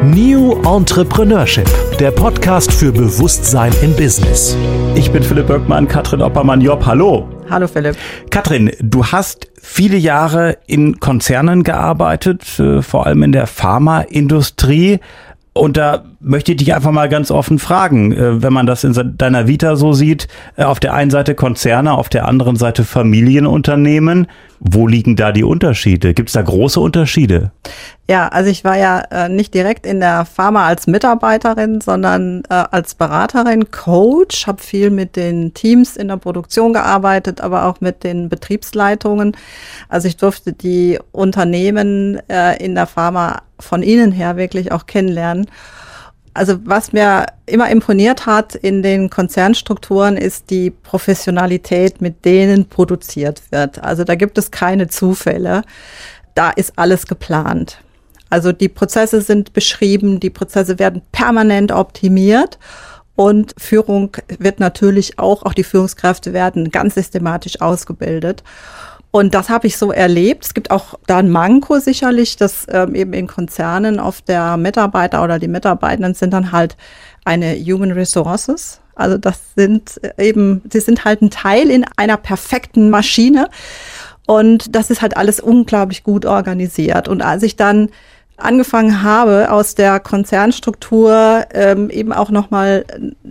New Entrepreneurship, der Podcast für Bewusstsein im Business. Ich bin Philipp Böckmann, Katrin Oppermann-Job. Hallo. Hallo Philipp. Katrin, du hast viele Jahre in Konzernen gearbeitet, vor allem in der Pharmaindustrie. Und da möchte ich dich einfach mal ganz offen fragen, wenn man das in deiner Vita so sieht, auf der einen Seite Konzerne, auf der anderen Seite Familienunternehmen. Wo liegen da die Unterschiede? Gibt es da große Unterschiede? Ja, also ich war ja nicht direkt in der Pharma als Mitarbeiterin, sondern als Beraterin, Coach, habe viel mit den Teams in der Produktion gearbeitet, aber auch mit den Betriebsleitungen. Also ich durfte die Unternehmen in der Pharma von innen her wirklich auch kennenlernen. Also was mir immer imponiert hat in den Konzernstrukturen ist die Professionalität, mit denen produziert wird. Also da gibt es keine Zufälle. Da ist alles geplant. Also die Prozesse sind beschrieben, die Prozesse werden permanent optimiert und Führung wird natürlich auch die Führungskräfte werden ganz systematisch ausgebildet. Und das habe ich so erlebt. Es gibt auch da ein Manko sicherlich, dass eben in Konzernen oft der Mitarbeiter oder die Mitarbeitenden sind dann halt eine Human Resources. Also das sind eben, sie sind halt ein Teil in einer perfekten Maschine. Und das ist halt alles unglaublich gut organisiert. Und als ich dann angefangen habe, aus der Konzernstruktur eben auch nochmal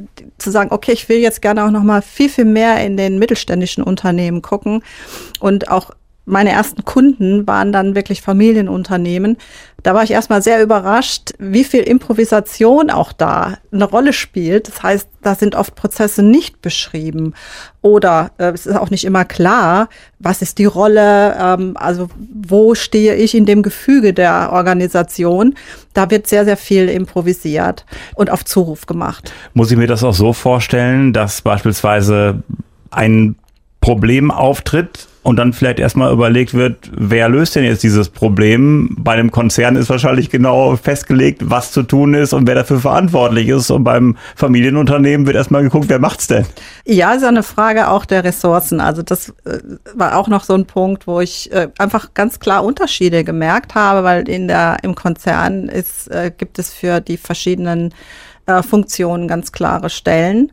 zu sagen, okay, ich will jetzt gerne auch nochmal viel, viel mehr in den mittelständischen Unternehmen gucken. Und auch meine ersten Kunden waren dann wirklich Familienunternehmen. Da war ich erstmal sehr überrascht, wie viel Improvisation auch da eine Rolle spielt. Das heißt, da sind oft Prozesse nicht beschrieben oder es ist auch nicht immer klar, was ist die Rolle, also wo stehe ich in dem Gefüge der Organisation. Da wird sehr, sehr viel improvisiert und auf Zuruf gemacht. Muss ich mir das auch so vorstellen, dass beispielsweise ein Problem auftritt und dann vielleicht erstmal überlegt wird, wer löst denn jetzt dieses Problem? Bei einem Konzern ist wahrscheinlich genau festgelegt, was zu tun ist und wer dafür verantwortlich ist. Und beim Familienunternehmen wird erstmal geguckt, wer macht's denn? Ja, ist eine Frage auch der Ressourcen. Also das war auch noch so ein Punkt, wo ich einfach ganz klar Unterschiede gemerkt habe, weil im Konzern gibt es für die verschiedenen Funktionen ganz klare Stellen.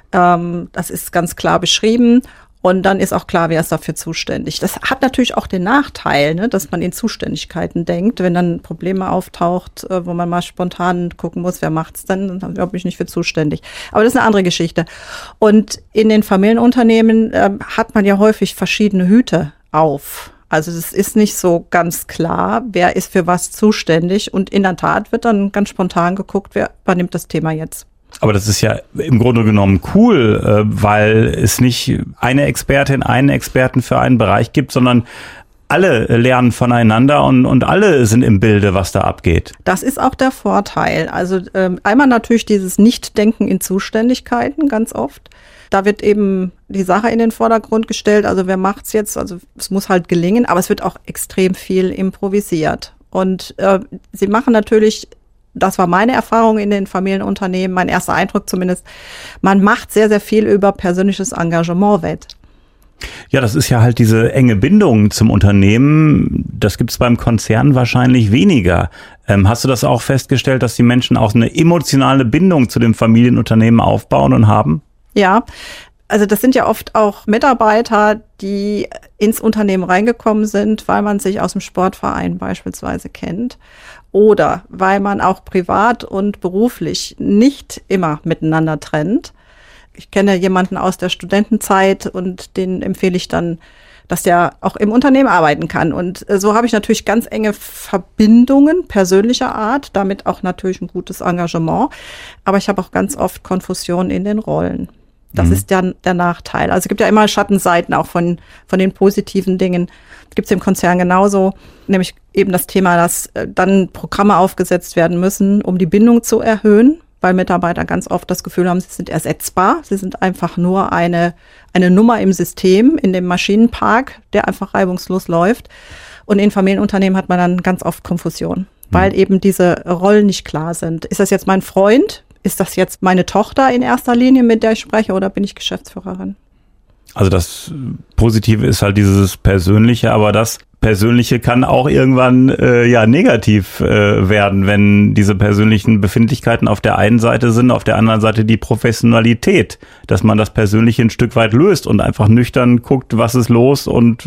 Das ist ganz klar beschrieben. Und dann ist auch klar, wer ist dafür zuständig. Das hat natürlich auch den Nachteil, ne, dass man in Zuständigkeiten denkt. Wenn dann Probleme auftaucht, wo man mal spontan gucken muss, wer macht's denn, dann bin ich nicht für zuständig. Aber das ist eine andere Geschichte. Und in den Familienunternehmen hat man ja häufig verschiedene Hüte auf. Also es ist nicht so ganz klar, wer ist für was zuständig. Und in der Tat wird dann ganz spontan geguckt, wer übernimmt das Thema jetzt. Aber das ist ja im Grunde genommen cool, weil es nicht eine Expertin, einen Experten für einen Bereich gibt, sondern alle lernen voneinander und alle sind im Bilde, was da abgeht. Das ist auch der Vorteil. Also einmal natürlich dieses Nichtdenken in Zuständigkeiten ganz oft. Da wird eben die Sache in den Vordergrund gestellt. Also wer macht's jetzt? Also es muss halt gelingen, aber es wird auch extrem viel improvisiert. Und sie machen natürlich, das war meine Erfahrung in den Familienunternehmen, mein erster Eindruck zumindest, man macht sehr, sehr viel über persönliches Engagement wett. Ja, das ist ja halt diese enge Bindung zum Unternehmen. Das gibt's beim Konzern wahrscheinlich weniger. Hast du das auch festgestellt, dass die Menschen auch eine emotionale Bindung zu dem Familienunternehmen aufbauen und haben? Ja, also das sind ja oft auch Mitarbeiter, die ins Unternehmen reingekommen sind, weil man sich aus dem Sportverein beispielsweise kennt oder weil man auch privat und beruflich nicht immer miteinander trennt. Ich kenne jemanden aus der Studentenzeit und den empfehle ich dann, dass der auch im Unternehmen arbeiten kann. Und so habe ich natürlich ganz enge Verbindungen persönlicher Art, damit auch natürlich ein gutes Engagement. Aber ich habe auch ganz oft Konfusion in den Rollen. Das ist dann der Nachteil. Also es gibt ja immer Schattenseiten auch von den positiven Dingen. Gibt es im Konzern genauso, nämlich eben das Thema, dass dann Programme aufgesetzt werden müssen, um die Bindung zu erhöhen, weil Mitarbeiter ganz oft das Gefühl haben, sie sind ersetzbar. Sie sind einfach nur eine Nummer im System, in dem Maschinenpark, der einfach reibungslos läuft. Und in Familienunternehmen hat man dann ganz oft Konfusion, weil eben diese Rollen nicht klar sind. Ist das jetzt mein Freund? Ist das jetzt meine Tochter in erster Linie, mit der ich spreche, oder bin ich Geschäftsführerin? Also das Positive ist halt dieses Persönliche, aber das Persönliche kann auch irgendwann negativ werden, wenn diese persönlichen Befindlichkeiten auf der einen Seite sind, auf der anderen Seite die Professionalität, dass man das Persönliche ein Stück weit löst und einfach nüchtern guckt, was ist los und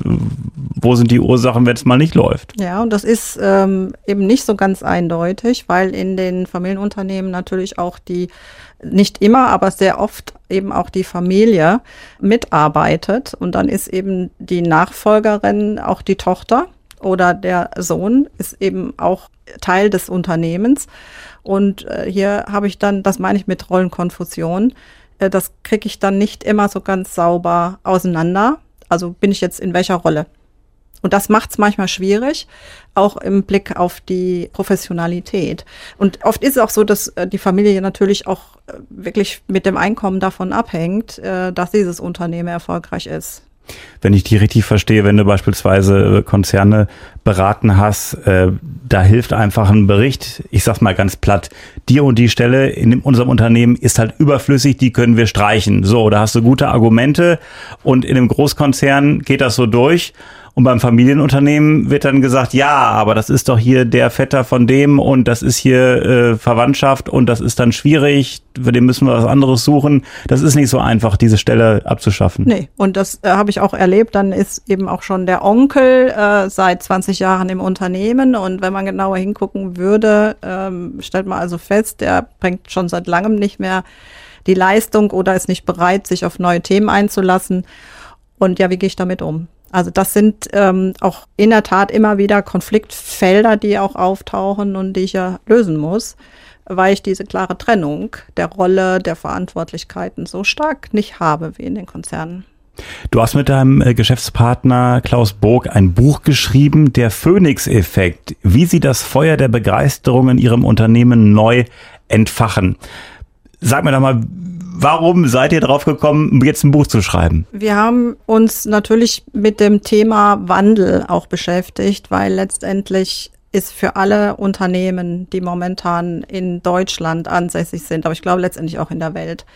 wo sind die Ursachen, wenn es mal nicht läuft. Ja, und das ist eben nicht so ganz eindeutig, weil in den Familienunternehmen natürlich auch nicht immer, aber sehr oft eben auch die Familie mitarbeitet und dann ist eben die Nachfolgerin auch die Tochter oder der Sohn ist eben auch Teil des Unternehmens und hier habe ich dann, das meine ich mit Rollenkonfusion, das kriege ich dann nicht immer so ganz sauber auseinander, also bin ich jetzt in welcher Rolle? Und das macht es manchmal schwierig, auch im Blick auf die Professionalität. Und oft ist es auch so, dass die Familie natürlich auch wirklich mit dem Einkommen davon abhängt, dass dieses Unternehmen erfolgreich ist. Wenn ich die richtig verstehe, wenn du beispielsweise Konzerne beraten hast, da hilft einfach ein Bericht, ich sag's mal ganz platt, die und die Stelle in unserem Unternehmen ist halt überflüssig, die können wir streichen. So, da hast du gute Argumente und in einem Großkonzern geht das so durch. Und beim Familienunternehmen wird dann gesagt, ja, aber das ist doch hier der Vetter von dem und das ist hier Verwandtschaft und das ist dann schwierig, für den müssen wir was anderes suchen. Das ist nicht so einfach, diese Stelle abzuschaffen. Nee, und das habe ich auch erlebt. Dann ist eben auch schon der Onkel seit 20 Jahren im Unternehmen und wenn man genauer hingucken würde, stellt man also fest, der bringt schon seit langem nicht mehr die Leistung oder ist nicht bereit, sich auf neue Themen einzulassen. Und ja, wie gehe ich damit um? Also das sind auch in der Tat immer wieder Konfliktfelder, die auch auftauchen und die ich ja lösen muss, weil ich diese klare Trennung der Rolle, der Verantwortlichkeiten so stark nicht habe wie in den Konzernen. Du hast mit deinem Geschäftspartner Klaus Burg ein Buch geschrieben, der Phoenix-Effekt, wie Sie das Feuer der Begeisterung in Ihrem Unternehmen neu entfachen. Sag mir doch mal, warum seid ihr drauf gekommen, jetzt ein Buch zu schreiben? Wir haben uns natürlich mit dem Thema Wandel auch beschäftigt, weil letztendlich ist für alle Unternehmen, die momentan in Deutschland ansässig sind, aber ich glaube letztendlich auch in der Welt,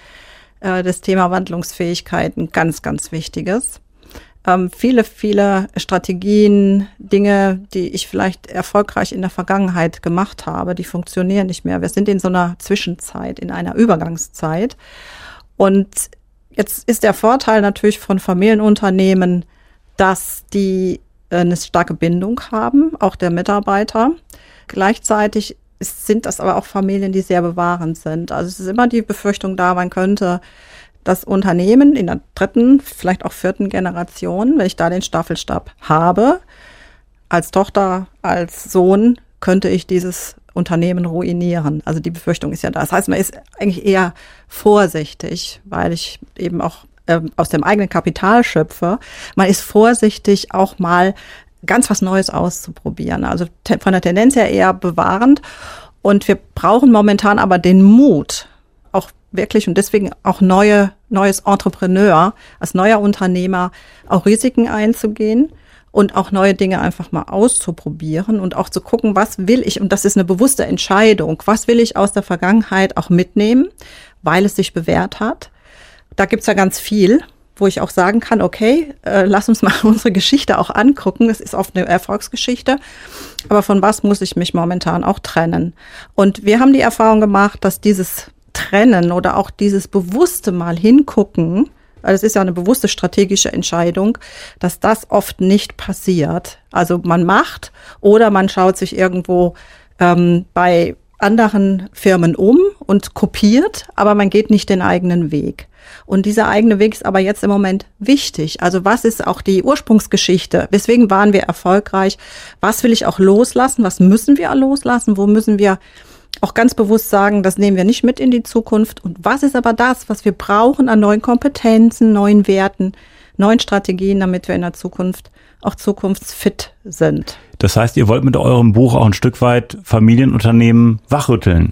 das Thema Wandlungsfähigkeit ein ganz, ganz wichtiges. Viele Strategien, Dinge, die ich vielleicht erfolgreich in der Vergangenheit gemacht habe, die funktionieren nicht mehr. Wir sind in so einer Zwischenzeit, in einer Übergangszeit. Und jetzt ist der Vorteil natürlich von Familienunternehmen, dass die eine starke Bindung haben, auch der Mitarbeiter. Gleichzeitig sind das aber auch Familien, die sehr bewahrend sind. Also es ist immer die Befürchtung da, man könnte das Unternehmen in der 3., vielleicht auch 4. Generation, wenn ich da den Staffelstab habe, als Tochter, als Sohn, könnte ich dieses Unternehmen ruinieren. Also die Befürchtung ist ja da. Das heißt, man ist eigentlich eher vorsichtig, weil ich eben auch aus dem eigenen Kapital schöpfe. Man ist vorsichtig, auch mal ganz was Neues auszuprobieren. Also von der Tendenz her eher bewahrend. Und wir brauchen momentan aber den Mut, auch wirklich und deswegen auch neues Entrepreneur, als neuer Unternehmer auch Risiken einzugehen und auch neue Dinge einfach mal auszuprobieren und auch zu gucken, was will ich, und das ist eine bewusste Entscheidung, was will ich aus der Vergangenheit auch mitnehmen, weil es sich bewährt hat. Da gibt's ja ganz viel, wo ich auch sagen kann, okay, lass uns mal unsere Geschichte auch angucken. Es ist oft eine Erfolgsgeschichte, aber von was muss ich mich momentan auch trennen? Und wir haben die Erfahrung gemacht, dass dieses Trennen oder auch dieses bewusste Mal hingucken, weil es ist ja eine bewusste strategische Entscheidung, dass das oft nicht passiert. Also man macht oder man schaut sich irgendwo bei anderen Firmen um und kopiert, aber man geht nicht den eigenen Weg. Und dieser eigene Weg ist aber jetzt im Moment wichtig. Also was ist auch die Ursprungsgeschichte? Weswegen waren wir erfolgreich? Was will ich auch loslassen? Was müssen wir loslassen? Wo müssen wir auch ganz bewusst sagen, das nehmen wir nicht mit in die Zukunft? Und was ist aber das, was wir brauchen an neuen Kompetenzen, neuen Werten, neuen Strategien, damit wir in der Zukunft auch zukunftsfit sind? Das heißt, ihr wollt mit eurem Buch auch ein Stück weit Familienunternehmen wachrütteln?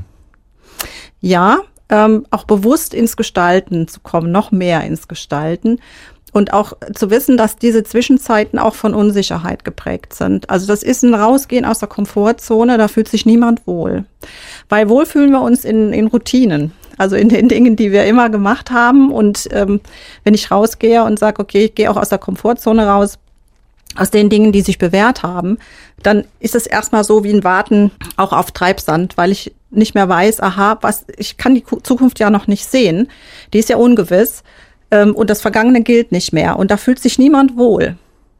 Ja, auch bewusst ins Gestalten zu kommen, noch mehr ins Gestalten und auch zu wissen, dass diese Zwischenzeiten auch von Unsicherheit geprägt sind. Also das ist ein Rausgehen aus der Komfortzone, da fühlt sich niemand wohl. Weil wohl fühlen wir uns in Routinen, also in den Dingen, die wir immer gemacht haben. Und wenn ich rausgehe und sage, okay, ich gehe auch aus der Komfortzone raus, aus den Dingen, die sich bewährt haben, dann ist es erstmal so wie ein Warten auch auf Treibsand, weil ich nicht mehr weiß, ich kann die Zukunft ja noch nicht sehen. Die ist ja ungewiss. Und das Vergangene gilt nicht mehr. Und da fühlt sich niemand wohl.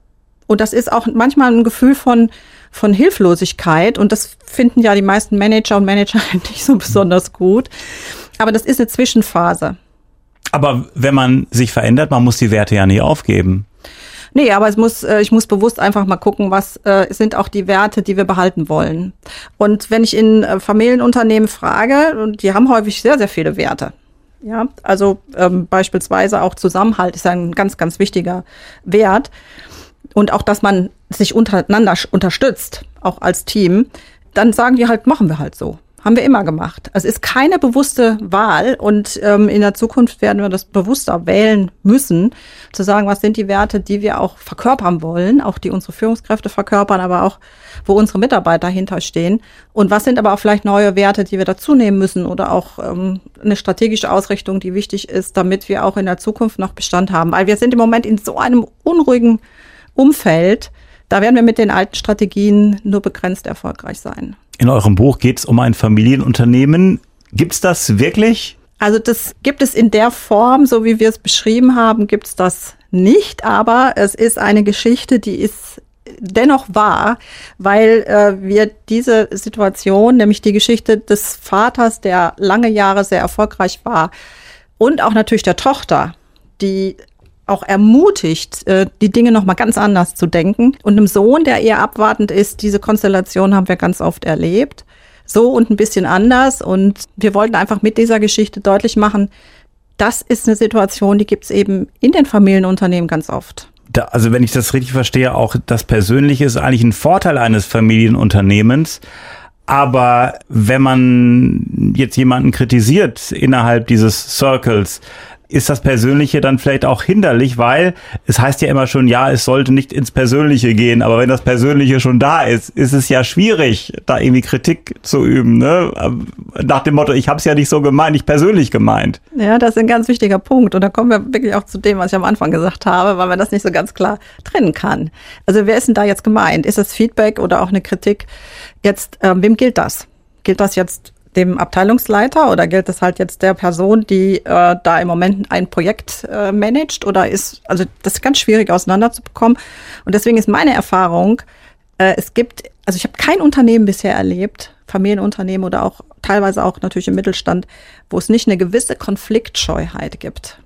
Und das ist auch manchmal ein Gefühl von Hilflosigkeit. Und das finden ja die meisten Manager und Managerinnen nicht so besonders gut. Aber das ist eine Zwischenphase. Aber wenn man sich verändert, man muss die Werte ja nie aufgeben. Nee, aber ich muss bewusst einfach mal gucken, was sind auch die Werte, die wir behalten wollen. Und wenn ich in Familienunternehmen frage, und die haben häufig sehr, sehr viele Werte. Ja, also beispielsweise auch Zusammenhalt ist ein ganz, ganz wichtiger Wert. Und auch, dass man sich untereinander unterstützt, auch als Team, dann sagen die halt, machen wir halt so. Haben wir immer gemacht. Es ist keine bewusste Wahl und in der Zukunft werden wir das bewusster wählen müssen, zu sagen, was sind die Werte, die wir auch verkörpern wollen, auch die unsere Führungskräfte verkörpern, aber auch, wo unsere Mitarbeiter hinterstehen. Und was sind aber auch vielleicht neue Werte, die wir dazu nehmen müssen oder auch eine strategische Ausrichtung, die wichtig ist, damit wir auch in der Zukunft noch Bestand haben. Weil wir sind im Moment in so einem unruhigen Umfeld, da werden wir mit den alten Strategien nur begrenzt erfolgreich sein. In eurem Buch geht es um ein Familienunternehmen. Gibt's das wirklich? Also das gibt es in der Form, so wie wir es beschrieben haben, gibt es das nicht. Aber es ist eine Geschichte, die ist dennoch wahr, weil wir diese Situation, nämlich die Geschichte des Vaters, der lange Jahre sehr erfolgreich war, und auch natürlich der Tochter, die auch ermutigt, die Dinge noch mal ganz anders zu denken. Und einem Sohn, der eher abwartend ist, diese Konstellation haben wir ganz oft erlebt. So und ein bisschen anders. Und wir wollten einfach mit dieser Geschichte deutlich machen, das ist eine Situation, die gibt es eben in den Familienunternehmen ganz oft. Also wenn ich das richtig verstehe, auch das Persönliche ist eigentlich ein Vorteil eines Familienunternehmens. Aber wenn man jetzt jemanden kritisiert innerhalb dieses Circles, ist das Persönliche dann vielleicht auch hinderlich, weil es heißt ja immer schon, ja, es sollte nicht ins Persönliche gehen, aber wenn das Persönliche schon da ist, ist es ja schwierig, da irgendwie Kritik zu üben, ne? Nach dem Motto, ich habe es ja nicht so gemeint, nicht persönlich gemeint. Ja, das ist ein ganz wichtiger Punkt und da kommen wir wirklich auch zu dem, was ich am Anfang gesagt habe, weil man das nicht so ganz klar trennen kann. Also wer ist denn da jetzt gemeint? Ist das Feedback oder auch eine Kritik? Jetzt, wem gilt das? Gilt das jetzt dem Abteilungsleiter oder gilt das halt jetzt der Person, die da im Moment ein Projekt managt oder also das ist ganz schwierig auseinanderzubekommen. Und deswegen ist meine Erfahrung, ich habe kein Unternehmen bisher erlebt, Familienunternehmen oder auch teilweise auch natürlich im Mittelstand, wo es nicht eine gewisse Konfliktscheuheit gibt.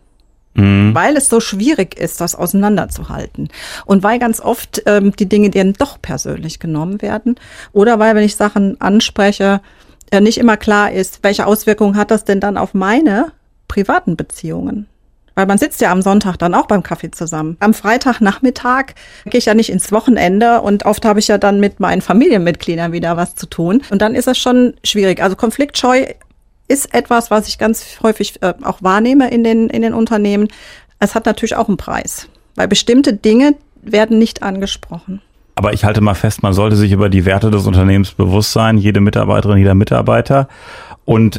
Weil es so schwierig ist, das auseinanderzuhalten. Und weil ganz oft die Dinge dann doch persönlich genommen werden. Oder weil, wenn ich Sachen anspreche, nicht immer klar ist, welche Auswirkungen hat das denn dann auf meine privaten Beziehungen? Weil man sitzt ja am Sonntag dann auch beim Kaffee zusammen. Am Freitagnachmittag gehe ich ja nicht ins Wochenende und oft habe ich ja dann mit meinen Familienmitgliedern wieder was zu tun. Und dann ist es schon schwierig. Also Konfliktscheu ist etwas, was ich ganz häufig auch wahrnehme in den Unternehmen. Es hat natürlich auch einen Preis, weil bestimmte Dinge werden nicht angesprochen. Aber ich halte mal fest, man sollte sich über die Werte des Unternehmens bewusst sein, jede Mitarbeiterin, jeder Mitarbeiter. Und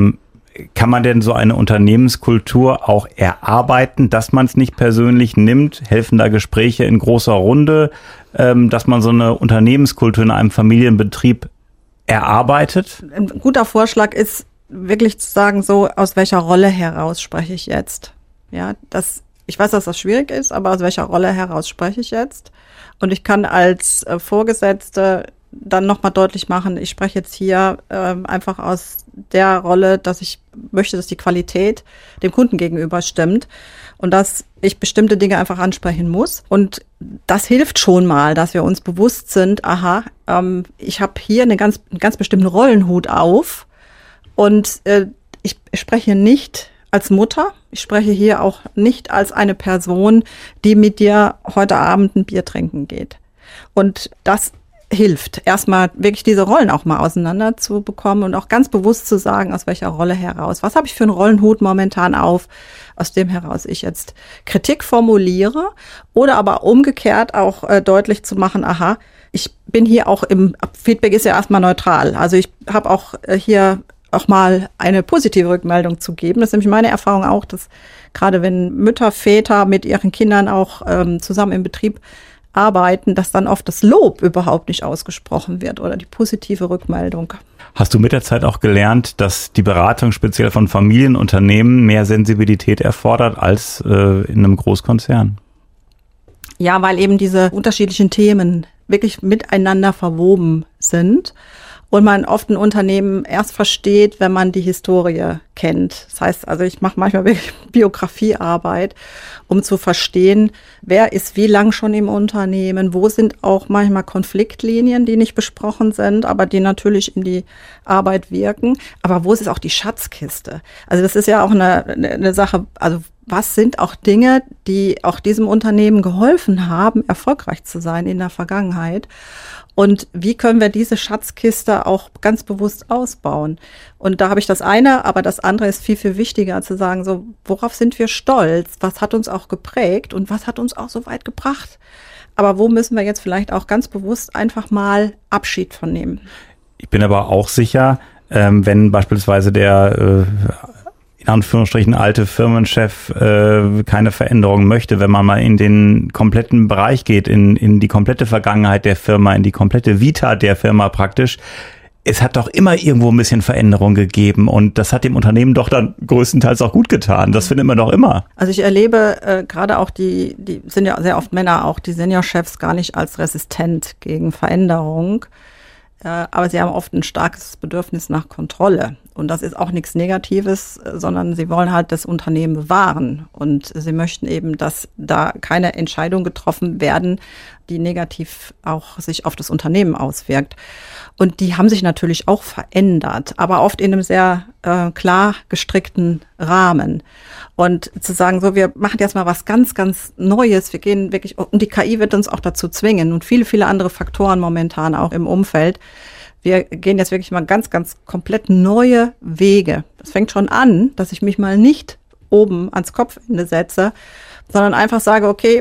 kann man denn so eine Unternehmenskultur auch erarbeiten, dass man es nicht persönlich nimmt? Helfen da Gespräche in großer Runde, dass man so eine Unternehmenskultur in einem Familienbetrieb erarbeitet? Ein guter Vorschlag ist wirklich zu sagen, so aus welcher Rolle heraus spreche ich jetzt? Ja, ich weiß, dass das schwierig ist, aber aus welcher Rolle heraus spreche ich jetzt? Und ich kann als Vorgesetzte dann nochmal deutlich machen, ich spreche jetzt hier einfach aus der Rolle, dass ich möchte, dass die Qualität dem Kunden gegenüber stimmt und dass ich bestimmte Dinge einfach ansprechen muss. Und das hilft schon mal, dass wir uns bewusst sind, ich habe hier einen ganz bestimmten Rollenhut auf und ich spreche nicht als Mutter. Ich spreche hier auch nicht als eine Person, die mit dir heute Abend ein Bier trinken geht. Und das hilft, erstmal wirklich diese Rollen auch mal auseinander zu bekommen und auch ganz bewusst zu sagen, aus welcher Rolle heraus. Was habe ich für einen Rollenhut momentan auf, aus dem heraus ich jetzt Kritik formuliere oder aber umgekehrt auch deutlich zu machen, ich bin hier auch Feedback ist ja erstmal neutral. Also ich habe auch hier auch mal eine positive Rückmeldung zu geben. Das ist nämlich meine Erfahrung auch, dass gerade wenn Mütter, Väter mit ihren Kindern auch zusammen im Betrieb arbeiten, dass dann oft das Lob überhaupt nicht ausgesprochen wird oder die positive Rückmeldung. Hast du mit der Zeit auch gelernt, dass die Beratung speziell von Familienunternehmen mehr Sensibilität erfordert als in einem Großkonzern? Ja, weil eben diese unterschiedlichen Themen wirklich miteinander verwoben sind und man oft ein Unternehmen erst versteht, wenn man die Historie kennt. Das heißt, also ich mache manchmal wirklich Biografiearbeit, um zu verstehen, wer ist wie lang schon im Unternehmen, wo sind auch manchmal Konfliktlinien, die nicht besprochen sind, aber die natürlich in die Arbeit wirken. Aber wo ist auch die Schatzkiste? Also das ist ja auch eine Sache, also was sind auch Dinge, die auch diesem Unternehmen geholfen haben, erfolgreich zu sein in der Vergangenheit? Und wie können wir diese Schatzkiste auch ganz bewusst ausbauen? Und da habe ich das eine, aber das andere ist viel, viel wichtiger zu sagen, so, worauf sind wir stolz? Was hat uns auch geprägt und was hat uns auch so weit gebracht? Aber wo müssen wir jetzt vielleicht auch ganz bewusst einfach mal Abschied von nehmen? Ich bin aber auch sicher, wenn beispielsweise der in Anführungsstrichen alte Firmenchef keine Veränderung möchte, wenn man mal in den kompletten Bereich geht, in die komplette Vergangenheit der Firma, in die komplette Vita der Firma praktisch, es hat doch immer irgendwo ein bisschen Veränderung gegeben und das hat dem Unternehmen doch dann größtenteils auch gut getan. Das findet man doch immer. Also ich erlebe gerade auch die sind ja sehr oft Männer auch, die Seniorchefs gar nicht als resistent gegen Veränderung. Aber sie haben oft ein starkes Bedürfnis nach Kontrolle. Und das ist auch nichts Negatives, sondern sie wollen halt das Unternehmen bewahren. Und sie möchten eben, dass da keine Entscheidungen getroffen werden, die negativ auch sich auf das Unternehmen auswirkt. Und die haben sich natürlich auch verändert, aber oft in einem sehr klar gestrickten Rahmen. Und zu sagen, so, wir machen jetzt mal was ganz, ganz Neues, wir gehen wirklich, und die KI wird uns auch dazu zwingen und viele, viele andere Faktoren momentan auch im Umfeld. Wir gehen jetzt wirklich mal ganz, ganz komplett neue Wege. Das fängt schon an, dass ich mich mal nicht oben ans Kopfende setze, sondern einfach sage, okay,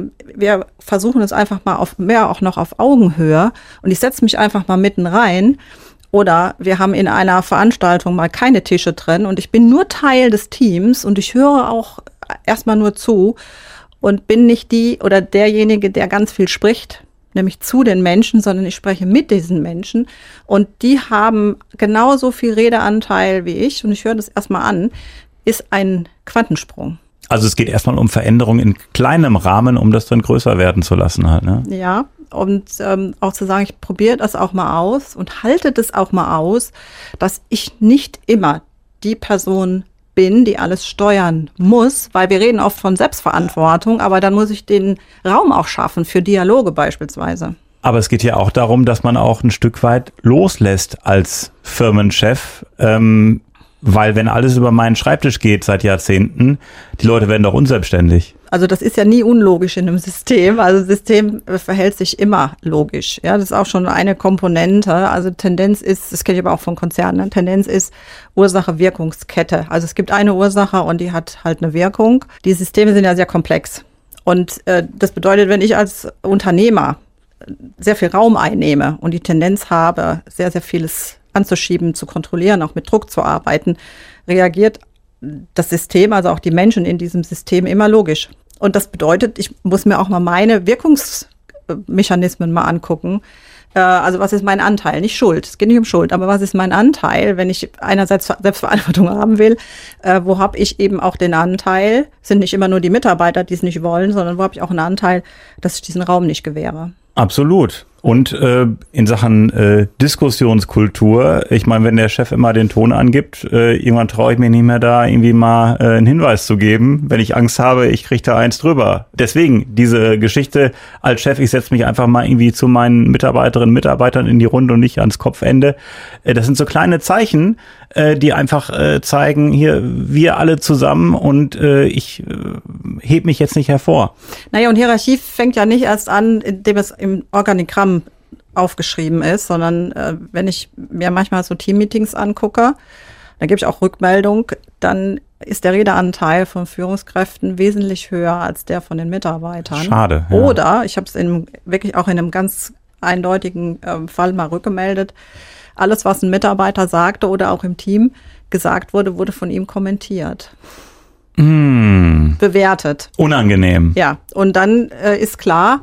wir versuchen es einfach mal auf mehr auch noch auf Augenhöhe und ich setze mich einfach mal mitten rein. Oder wir haben in einer Veranstaltung mal keine Tische drin und ich bin nur Teil des Teams und ich höre auch erstmal nur zu und bin nicht die oder derjenige, der ganz viel spricht, nämlich zu den Menschen, sondern ich spreche mit diesen Menschen und die haben genauso viel Redeanteil wie ich und ich höre das erstmal an, ist ein Quantensprung. Also es geht erstmal um Veränderung in kleinem Rahmen, um das dann größer werden zu lassen halt, ne? Ja, und auch zu sagen, ich probiere das auch mal aus und halte das auch mal aus, dass ich nicht immer die Person bin, die alles steuern muss, weil wir reden oft von Selbstverantwortung, aber dann muss ich den Raum auch schaffen für Dialoge beispielsweise. Aber es geht ja auch darum, dass man auch ein Stück weit loslässt als Firmenchef, weil wenn alles über meinen Schreibtisch geht seit Jahrzehnten, die Leute werden doch unselbstständig. Also das ist ja nie unlogisch in einem System. Also das System verhält sich immer logisch. Ja, das ist auch schon eine Komponente. Also Tendenz ist, das kenne ich aber auch von Konzernen, Tendenz ist Ursache-Wirkungskette. Also es gibt eine Ursache und die hat halt eine Wirkung. Die Systeme sind ja sehr komplex. Und das bedeutet, wenn ich als Unternehmer sehr viel Raum einnehme und die Tendenz habe, sehr, sehr vieles anzuschieben, zu kontrollieren, auch mit Druck zu arbeiten, reagiert das System, also auch die Menschen in diesem System immer logisch. Und das bedeutet, ich muss mir auch mal meine Wirkungsmechanismen mal angucken. Also was ist mein Anteil? Nicht Schuld, es geht nicht um Schuld, aber was ist mein Anteil, wenn ich einerseits Selbstverantwortung haben will? Wo habe ich eben auch den Anteil? Es sind nicht immer nur die Mitarbeiter, die es nicht wollen, sondern wo habe ich auch einen Anteil, dass ich diesen Raum nicht gewähre? Absolut. Und in Sachen Diskussionskultur, ich meine, wenn der Chef immer den Ton angibt, irgendwann traue ich mir nicht mehr da irgendwie mal einen Hinweis zu geben, wenn ich Angst habe, ich kriege da eins drüber. Deswegen diese Geschichte als Chef, ich setze mich einfach mal irgendwie zu meinen Mitarbeiterinnen und Mitarbeitern in die Runde und nicht ans Kopfende. Das sind so kleine Zeichen, die einfach zeigen, hier, wir alle zusammen und ich heb mich jetzt nicht hervor. Naja, und Hierarchie fängt ja nicht erst an, indem es im Organigramm aufgeschrieben ist, sondern wenn ich mir manchmal so Teammeetings angucke, da gebe ich auch Rückmeldung, dann ist der Redeanteil von Führungskräften wesentlich höher als der von den Mitarbeitern. Schade. Ja. Oder, ich habe es wirklich auch in einem ganz eindeutigen Fall mal rückgemeldet, alles, was ein Mitarbeiter sagte oder auch im Team gesagt wurde, wurde von ihm kommentiert. Bewertet. Unangenehm. Ja, und dann ist klar,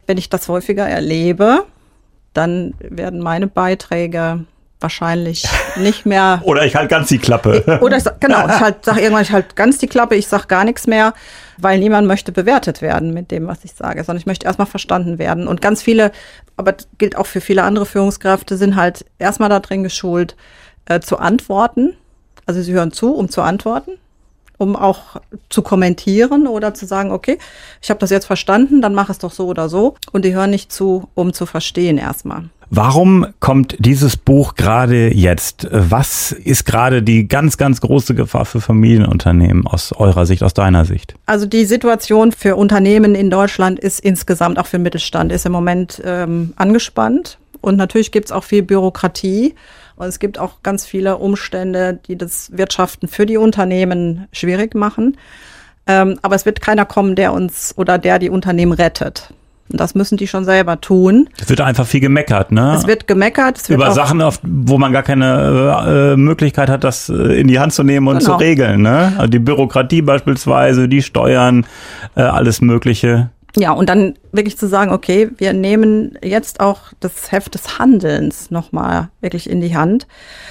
Wenn ich das häufiger erlebe, dann werden meine Beiträge wahrscheinlich nicht mehr. Oder ich halte ganz die Klappe. Oder ich sage irgendwann, ich halte ganz die Klappe, ich sage gar nichts mehr, weil niemand möchte bewertet werden mit dem, was ich sage, sondern ich möchte erstmal verstanden werden. Und ganz viele, aber das gilt auch für viele andere Führungskräfte, sind halt erstmal da drin geschult, zu antworten. Also sie hören zu, um zu antworten, um auch zu kommentieren oder zu sagen, okay, ich habe das jetzt verstanden, dann mach es doch so oder so. Und die hören nicht zu, um zu verstehen erstmal. Warum kommt dieses Buch gerade jetzt? Was ist gerade die ganz, ganz große Gefahr für Familienunternehmen aus eurer Sicht, aus deiner Sicht? Also die Situation für Unternehmen in Deutschland ist insgesamt, auch für den Mittelstand, ist im Moment angespannt. Und natürlich gibt es auch viel Bürokratie. Und es gibt auch ganz viele Umstände, die das Wirtschaften für die Unternehmen schwierig machen. Aber es wird keiner kommen, der uns oder der die Unternehmen rettet. Und das müssen die schon selber tun. Es wird einfach viel gemeckert, ne? Es wird gemeckert. Es wird über Sachen, wo man gar keine Möglichkeit hat, das in die Hand zu nehmen und zu regeln, ne? Also die Bürokratie beispielsweise, die Steuern, alles Mögliche. Ja, und dann wirklich zu sagen, okay, wir nehmen jetzt auch das Heft des Handelns nochmal wirklich in die Hand.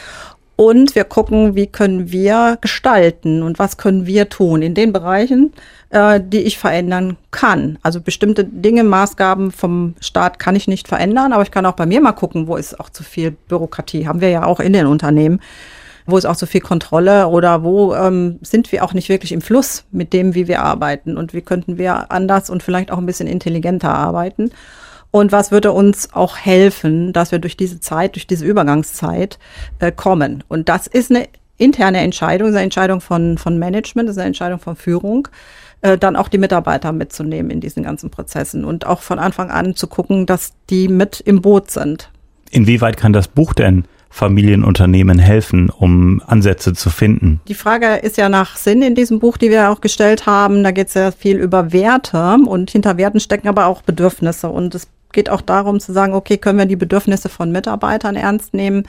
Und wir gucken, wie können wir gestalten und was können wir tun in den Bereichen, die ich verändern kann. Also bestimmte Dinge, Maßgaben vom Staat kann ich nicht verändern, aber ich kann auch bei mir mal gucken, wo ist auch zu viel Bürokratie. Haben wir ja auch in den Unternehmen. Wo ist auch so viel Kontrolle oder wo sind wir auch nicht wirklich im Fluss mit dem, wie wir arbeiten und wie könnten wir anders und vielleicht auch ein bisschen intelligenter arbeiten. Und was würde uns auch helfen, dass wir durch diese Zeit, durch diese Übergangszeit kommen. Und das ist eine interne Entscheidung, eine Entscheidung von Management, das ist eine Entscheidung von Führung, dann auch die Mitarbeiter mitzunehmen in diesen ganzen Prozessen und auch von Anfang an zu gucken, dass die mit im Boot sind. Inwieweit kann das Buch denn Familienunternehmen helfen, um Ansätze zu finden? Die Frage ist ja nach Sinn in diesem Buch, die wir auch gestellt haben. Da geht es ja viel über Werte und hinter Werten stecken aber auch Bedürfnisse. Und es geht auch darum zu sagen, okay, können wir die Bedürfnisse von Mitarbeitern ernst nehmen?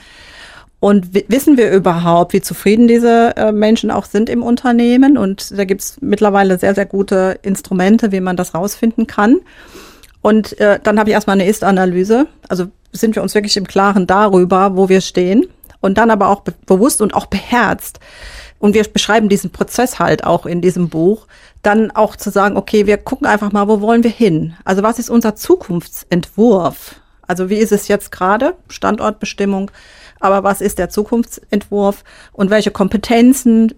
Und wissen wir überhaupt, wie zufrieden diese Menschen auch sind im Unternehmen? Und da gibt es mittlerweile sehr, sehr gute Instrumente, wie man das rausfinden kann. Und dann habe ich erstmal eine Ist-Analyse. Also sind wir uns wirklich im Klaren darüber, wo wir stehen. Und dann aber auch bewusst und auch beherzt. Und wir beschreiben diesen Prozess halt auch in diesem Buch. Dann auch zu sagen, okay, wir gucken einfach mal, wo wollen wir hin? Also was ist unser Zukunftsentwurf? Also wie ist es jetzt gerade? Standortbestimmung. Aber was ist der Zukunftsentwurf? Und welche Kompetenzen,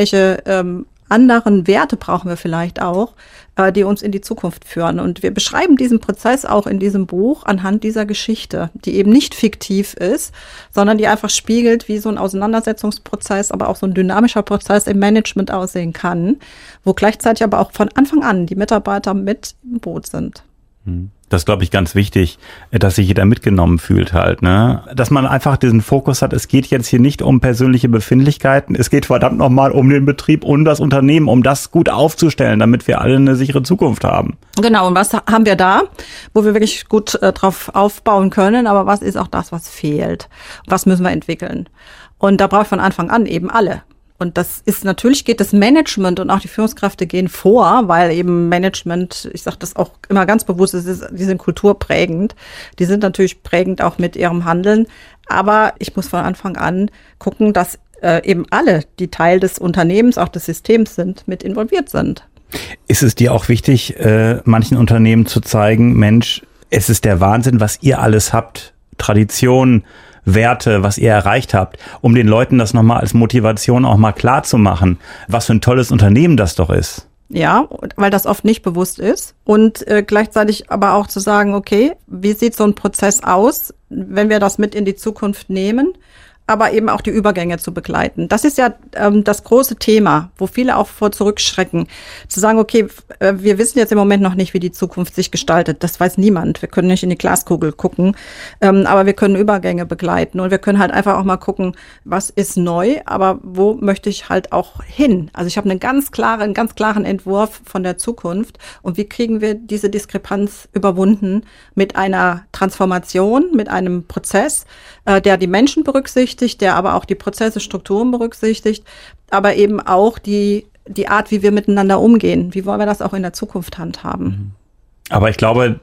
welche anderen Werte brauchen wir vielleicht auch, die uns in die Zukunft führen. Und wir beschreiben diesen Prozess auch in diesem Buch anhand dieser Geschichte, die eben nicht fiktiv ist, sondern die einfach spiegelt, wie so ein Auseinandersetzungsprozess, aber auch so ein dynamischer Prozess im Management aussehen kann, wo gleichzeitig aber auch von Anfang an die Mitarbeiter mit im Boot sind. Das ist, glaube ich, ganz wichtig, dass sich jeder mitgenommen fühlt halt, ne? Dass man einfach diesen Fokus hat, es geht jetzt hier nicht um persönliche Befindlichkeiten, es geht verdammt nochmal um den Betrieb und das Unternehmen, um das gut aufzustellen, damit wir alle eine sichere Zukunft haben. Genau, und was haben wir da, wo wir wirklich gut drauf aufbauen können, aber was ist auch das, was fehlt? Was müssen wir entwickeln? Und da brauche ich von Anfang an eben alle. Und das ist natürlich, geht das Management und auch die Führungskräfte gehen vor, weil eben Management, ich sage das auch immer ganz bewusst, die sind kulturprägend. Die sind natürlich prägend auch mit ihrem Handeln. Aber ich muss von Anfang an gucken, dass eben alle, die Teil des Unternehmens, auch des Systems sind, mit involviert sind. Ist es dir auch wichtig, manchen Unternehmen zu zeigen, Mensch, es ist der Wahnsinn, was ihr alles habt, Tradition, Werte, was ihr erreicht habt, um den Leuten das nochmal als Motivation auch mal klar zu machen, was für ein tolles Unternehmen das doch ist. Ja, weil das oft nicht bewusst ist und gleichzeitig aber auch zu sagen, okay, wie sieht so ein Prozess aus, wenn wir das mit in die Zukunft nehmen, aber eben auch die Übergänge zu begleiten. Das ist ja das große Thema, wo viele auch vor zurückschrecken. Zu sagen, okay, wir wissen jetzt im Moment noch nicht, wie die Zukunft sich gestaltet. Das weiß niemand. Wir können nicht in die Glaskugel gucken, aber wir können Übergänge begleiten und wir können halt einfach auch mal gucken, was ist neu, aber wo möchte ich halt auch hin? Also ich habe einen ganz klaren Entwurf von der Zukunft und wie kriegen wir diese Diskrepanz überwunden mit einer Transformation, mit einem Prozess, der die Menschen berücksichtigt, der aber auch die Prozesse, Strukturen berücksichtigt, aber eben auch die Art, wie wir miteinander umgehen. Wie wollen wir das auch in der Zukunft handhaben? Aber ich glaube,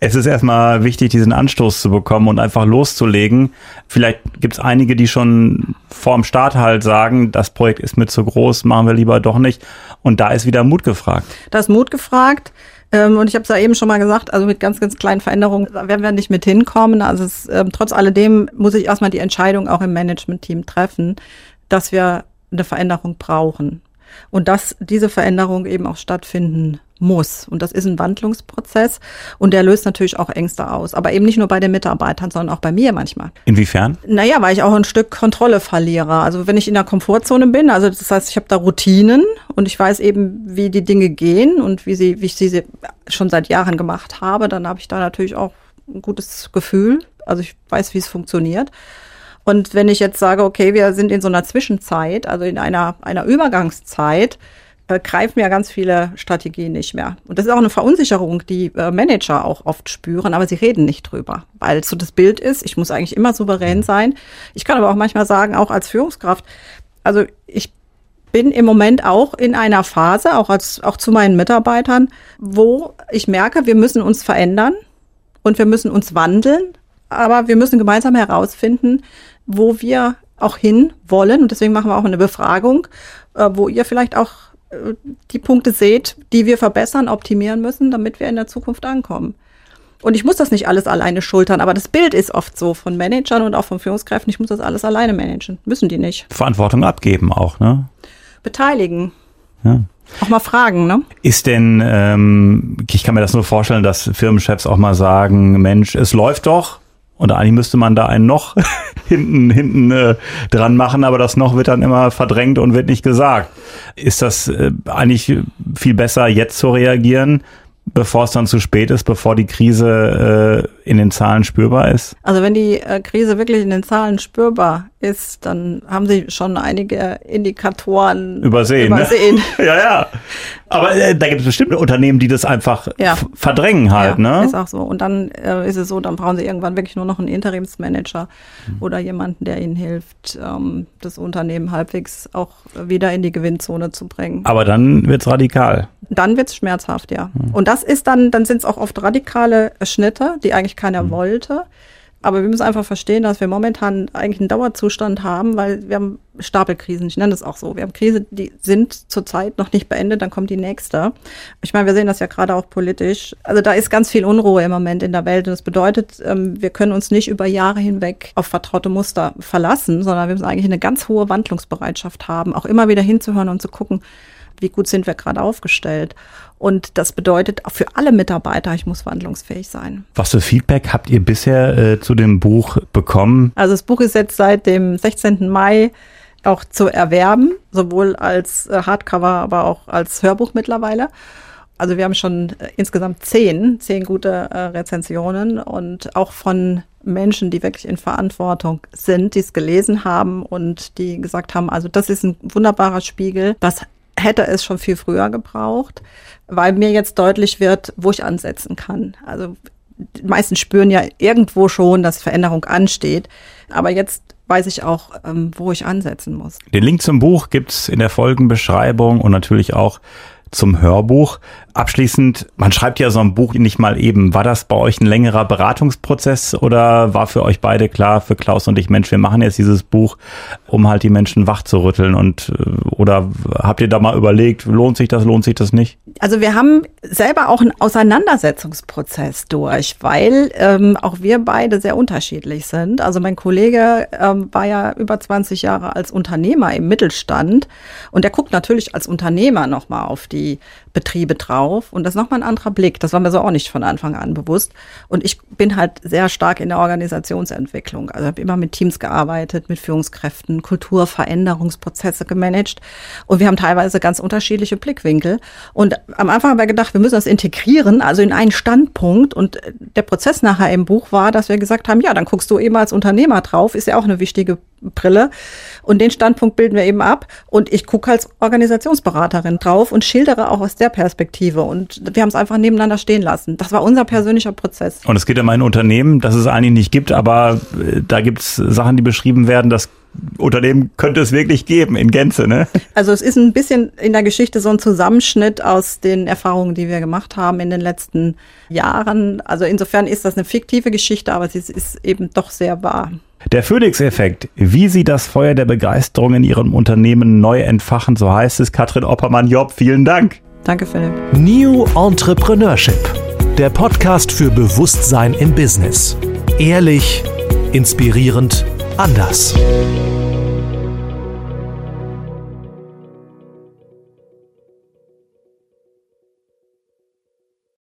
Es ist erstmal wichtig, diesen Anstoß zu bekommen und einfach loszulegen. Vielleicht gibt es einige, die schon vorm Start halt sagen, das Projekt ist mir zu groß, machen wir lieber doch nicht. Und da ist wieder Mut gefragt. Da ist Mut gefragt. Und ich habe es ja eben schon mal gesagt, also mit ganz, ganz kleinen Veränderungen da werden wir nicht mit hinkommen. Also trotz alledem muss ich erstmal die Entscheidung auch im Management-Team treffen, dass wir eine Veränderung brauchen. Und dass diese Veränderung eben auch stattfinden muss. Und das ist ein Wandlungsprozess und der löst natürlich auch Ängste aus. Aber eben nicht nur bei den Mitarbeitern, sondern auch bei mir manchmal. Inwiefern? Naja, weil ich auch ein Stück Kontrolle verliere. Also wenn ich in der Komfortzone bin, also das heißt, ich habe da Routinen und ich weiß eben, wie die Dinge gehen und wie ich sie schon seit Jahren gemacht habe, dann habe ich da natürlich auch ein gutes Gefühl. Also ich weiß, wie es funktioniert. Und wenn ich jetzt sage, okay, wir sind in so einer Zwischenzeit, also in einer Übergangszeit, greifen ja ganz viele Strategien nicht mehr. Und das ist auch eine Verunsicherung, die Manager auch oft spüren, aber sie reden nicht drüber, weil so das Bild ist, ich muss eigentlich immer souverän sein. Ich kann aber auch manchmal sagen, auch als Führungskraft, also ich bin im Moment auch in einer Phase, auch zu meinen Mitarbeitern, wo ich merke, wir müssen uns verändern und wir müssen uns wandeln, aber wir müssen gemeinsam herausfinden, wo wir auch hin wollen. Und deswegen machen wir auch eine Befragung, wo ihr vielleicht auch die Punkte seht, die wir verbessern, optimieren müssen, damit wir in der Zukunft ankommen. Und ich muss das nicht alles alleine schultern, aber das Bild ist oft so von Managern und auch von Führungskräften, ich muss das alles alleine managen. Müssen die nicht. Verantwortung abgeben auch, ne? Beteiligen. Ja. Auch mal fragen, ne? Ist denn, ich kann mir das nur vorstellen, dass Firmenchefs auch mal sagen, Mensch, es läuft doch. Und eigentlich müsste man da einen noch hinten dran machen, aber das noch wird dann immer verdrängt und wird nicht gesagt. Ist das eigentlich viel besser, jetzt zu reagieren, bevor es dann zu spät ist, bevor die Krise in den Zahlen spürbar ist? Also wenn die Krise wirklich in den Zahlen spürbar ist, dann haben Sie schon einige Indikatoren übersehen. Ne? Ja. Aber da gibt es bestimmte Unternehmen, die das einfach verdrängen halt. Ja, ne? Ist auch so. Und dann ist es so, dann brauchen Sie irgendwann wirklich nur noch einen Interimsmanager oder jemanden, der Ihnen hilft, das Unternehmen halbwegs auch wieder in die Gewinnzone zu bringen. Aber dann wird's radikal. Dann wird's schmerzhaft, ja. Und das ist dann sind es auch oft radikale Schnitte, die eigentlich keiner wollte. Aber wir müssen einfach verstehen, dass wir momentan eigentlich einen Dauerzustand haben, weil wir haben Stapelkrisen. Ich nenne das auch so. Wir haben Krisen, die sind zurzeit noch nicht beendet, dann kommt die nächste. Ich meine, wir sehen das ja gerade auch politisch. Also da ist ganz viel Unruhe im Moment in der Welt. Und das bedeutet, wir können uns nicht über Jahre hinweg auf vertraute Muster verlassen, sondern wir müssen eigentlich eine ganz hohe Wandlungsbereitschaft haben, auch immer wieder hinzuhören und zu gucken, wie gut sind wir gerade aufgestellt. Und das bedeutet auch für alle Mitarbeiter, ich muss wandlungsfähig sein. Was für Feedback habt ihr bisher zu dem Buch bekommen? Also das Buch ist jetzt seit dem 16. Mai auch zu erwerben, sowohl als Hardcover, aber auch als Hörbuch mittlerweile. Also wir haben schon insgesamt 10 gute Rezensionen und auch von Menschen, die wirklich in Verantwortung sind, die es gelesen haben und die gesagt haben, also das ist ein wunderbarer Spiegel, das hätte es schon viel früher gebraucht, weil mir jetzt deutlich wird, wo ich ansetzen kann. Also die meisten spüren ja irgendwo schon, dass Veränderung ansteht, aber jetzt weiß ich auch, wo ich ansetzen muss. Den Link zum Buch gibt's in der Folgenbeschreibung und natürlich auch zum Hörbuch. Abschließend, man schreibt ja so ein Buch nicht mal eben. War das bei euch ein längerer Beratungsprozess oder war für euch beide klar, für Klaus und ich, Mensch, wir machen jetzt dieses Buch, um halt die Menschen wach zu rütteln oder habt ihr da mal überlegt, lohnt sich das nicht? Also wir haben selber auch einen Auseinandersetzungsprozess durch, weil auch wir beide sehr unterschiedlich sind. Also mein Kollege war ja über 20 Jahre als Unternehmer im Mittelstand und der guckt natürlich als Unternehmer nochmal auf die Betriebe drauf und das ist nochmal ein anderer Blick. Das war mir so auch nicht von Anfang an bewusst. Und ich bin halt sehr stark in der Organisationsentwicklung. Also habe immer mit Teams gearbeitet, mit Führungskräften, Kulturveränderungsprozesse gemanagt und wir haben teilweise ganz unterschiedliche Blickwinkel. Und am Anfang haben wir gedacht, wir müssen das integrieren, also in einen Standpunkt. Und der Prozess nachher im Buch war, dass wir gesagt haben, ja, dann guckst du eben als Unternehmer drauf, ist ja auch eine wichtige Brille. Und den Standpunkt bilden wir eben ab. Und ich gucke als Organisationsberaterin drauf und schildere auch aus der Perspektive. Und wir haben es einfach nebeneinander stehen lassen. Das war unser persönlicher Prozess. Und es geht um ein Unternehmen, das es eigentlich nicht gibt, aber da gibt es Sachen, die beschrieben werden, das Unternehmen könnte es wirklich geben in Gänze, ne? Also es ist ein bisschen in der Geschichte so ein Zusammenschnitt aus den Erfahrungen, die wir gemacht haben in den letzten Jahren. Also insofern ist das eine fiktive Geschichte, aber sie ist eben doch sehr wahr. Der Phoenix-Effekt, wie Sie das Feuer der Begeisterung in Ihrem Unternehmen neu entfachen, so heißt es. Katrin Oppermann-Job, vielen Dank. Danke, Philipp. New Entrepreneurship, der Podcast für Bewusstsein im Business. Ehrlich, inspirierend, anders.